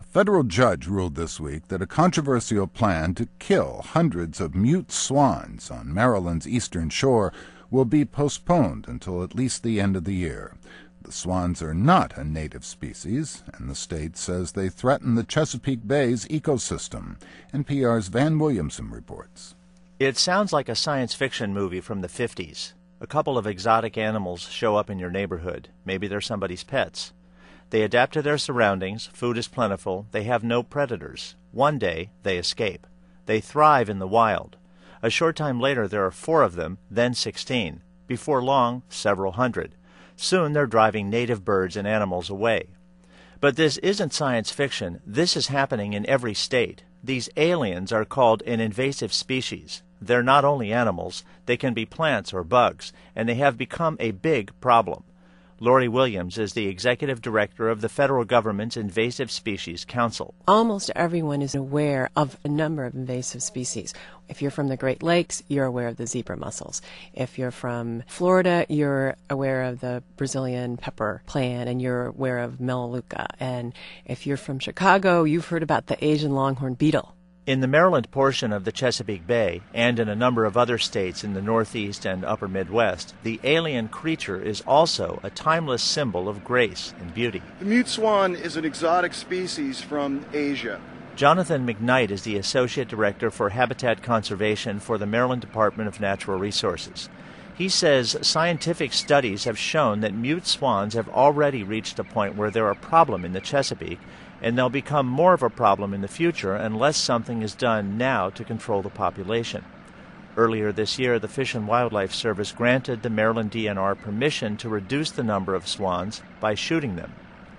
federal judge ruled this week that a controversial plan to kill hundreds of mute swans on Maryland's eastern shore will be postponed until at least the end of the year. The swans are not a native species, and the state says they threaten the Chesapeake Bay's ecosystem. NPR's Van Williamson reports. It sounds like a science fiction movie from the 50s. A couple of exotic animals show up in your neighborhood. Maybe they're somebody's pets. They adapt to their surroundings, food is plentiful, they have no predators. One day, they escape. They thrive in the wild. A short time later, there are 4 of them, then 16. Before long, several hundred. Soon they're driving native birds and animals away. But this isn't science fiction. This is happening in every state. These aliens are called an invasive species. They're not only animals, they can be plants or bugs, and they have become a big problem. Lori Williams is the executive director of the federal government's Invasive Species Council. Almost everyone is aware of a number of invasive species. If you're from the Great Lakes, you're aware of the zebra mussels. If you're from Florida, you're aware of the Brazilian pepper plant, and you're aware of Melaleuca. And if you're from Chicago, you've heard about the Asian longhorn beetle. In the Maryland portion of the Chesapeake Bay, and in a number of other states in the Northeast and Upper Midwest, the alien creature is also a timeless symbol of grace and beauty. The mute swan is an exotic species from Asia. Jonathan McKnight is the Associate Director for Habitat Conservation for the Maryland Department of Natural Resources. He says scientific studies have shown that mute swans have already reached a point where they're a problem in the Chesapeake, and they'll become more of a problem in the future unless something is done now to control the population. Earlier this year, the Fish and Wildlife Service granted the Maryland DNR permission to reduce the number of swans by shooting them.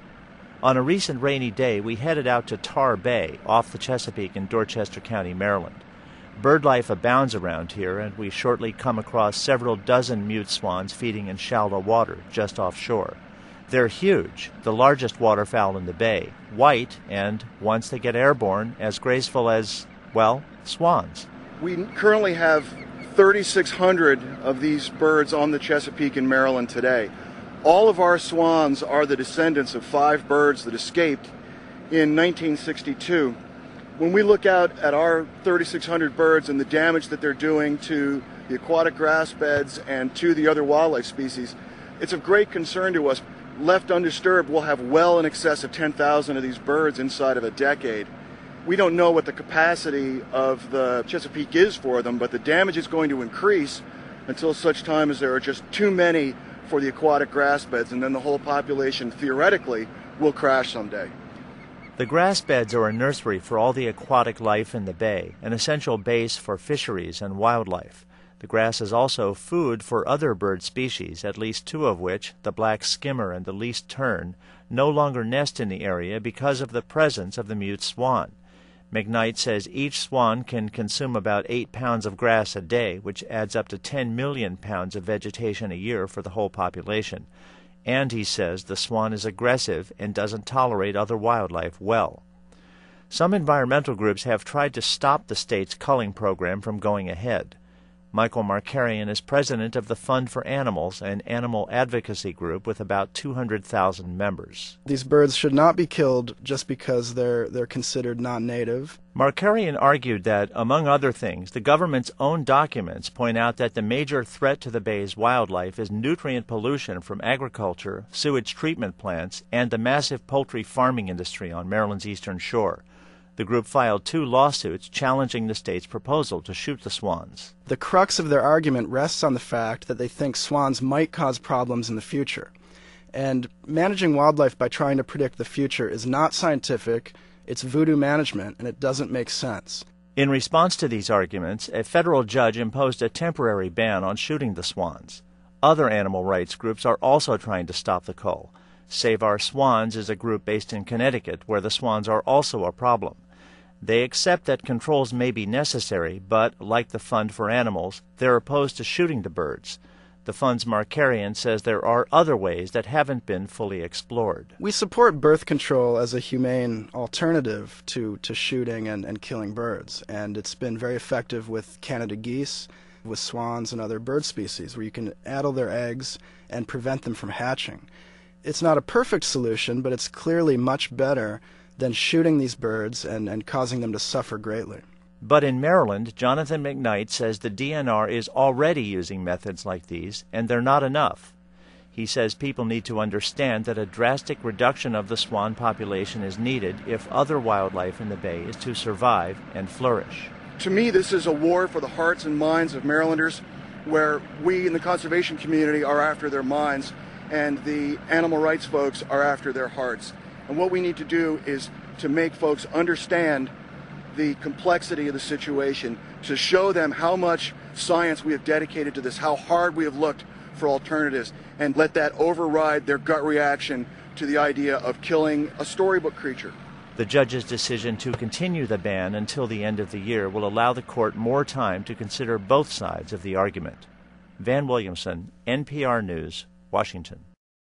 On a recent rainy day, we headed out to Tar Bay off the Chesapeake in Dorchester County, Maryland. Bird life abounds around here, and we shortly come across several dozen mute swans feeding in shallow water just offshore. They're huge, the largest waterfowl in the bay, white, and, once they get airborne, as graceful as, well, swans. We currently have 3,600 of these birds on the Chesapeake in Maryland today. All of our swans are the descendants of 5 birds that escaped in 1962. When we look out at our 3,600 birds and the damage that they're doing to the aquatic grass beds and to the other wildlife species, it's of great concern to us. Left undisturbed, we'll have well in excess of 10,000 of these birds inside of a decade. We don't know what the capacity of the Chesapeake is for them, but the damage is going to increase until such time as there are just too many for the aquatic grass beds, and then the whole population, theoretically, will crash someday. The grass beds are a nursery for all the aquatic life in the bay, an essential base for fisheries and wildlife. The grass is also food for other bird species, at least 2 of which, the black skimmer and the least tern, no longer nest in the area because of the presence of the mute swan. McKnight says each swan can consume about 8 pounds of grass a day, which adds up to 10 million pounds of vegetation a year for the whole population. And he says the swan is aggressive and doesn't tolerate other wildlife well. Some environmental groups have tried to stop the state's culling program from going ahead. Michael Markarian is president of the Fund for Animals, an animal advocacy group with about 200,000 members. These birds should not be killed just because they're considered non-native. Markarian argued that, among other things, the government's own documents point out that the major threat to the bay's wildlife is nutrient pollution from agriculture, sewage treatment plants, and the massive poultry farming industry on Maryland's eastern shore. The group filed 2 lawsuits challenging the state's proposal to shoot the swans. The crux of their argument rests on the fact that they think swans might cause problems in the future. And managing wildlife by trying to predict the future is not scientific, it's voodoo management, and it doesn't make sense. In response to these arguments, a federal judge imposed a temporary ban on shooting the swans. Other animal rights groups are also trying to stop the cull. Save Our Swans is a group based in Connecticut where the swans are also a problem. They accept that controls may be necessary, but, like the Fund for Animals, they're opposed to shooting the birds. The Fund's Markarian says there are other ways that haven't been fully explored. We support birth control as a humane alternative to shooting and killing birds, and it's been very effective with Canada geese, with swans and other bird species, where you can addle their eggs and prevent them from hatching. It's not a perfect solution, but it's clearly much better than shooting these birds and causing them to suffer greatly. But in Maryland, Jonathan McKnight says the DNR is already using methods like these, and they're not enough. He says people need to understand that a drastic reduction of the swan population is needed if other wildlife in the bay is to survive and flourish. To me, this is a war for the hearts and minds of Marylanders, where we in the conservation community are after their minds and the animal rights folks are after their hearts. And what we need to do is to make folks understand the complexity of the situation, to show them how much science we have dedicated to this, how hard we have looked for alternatives, and let that override their gut reaction to the idea of killing a storybook creature. The judge's decision to continue the ban until the end of the year will allow the court more time to consider both sides of the argument. Van Williamson, NPR News, Washington.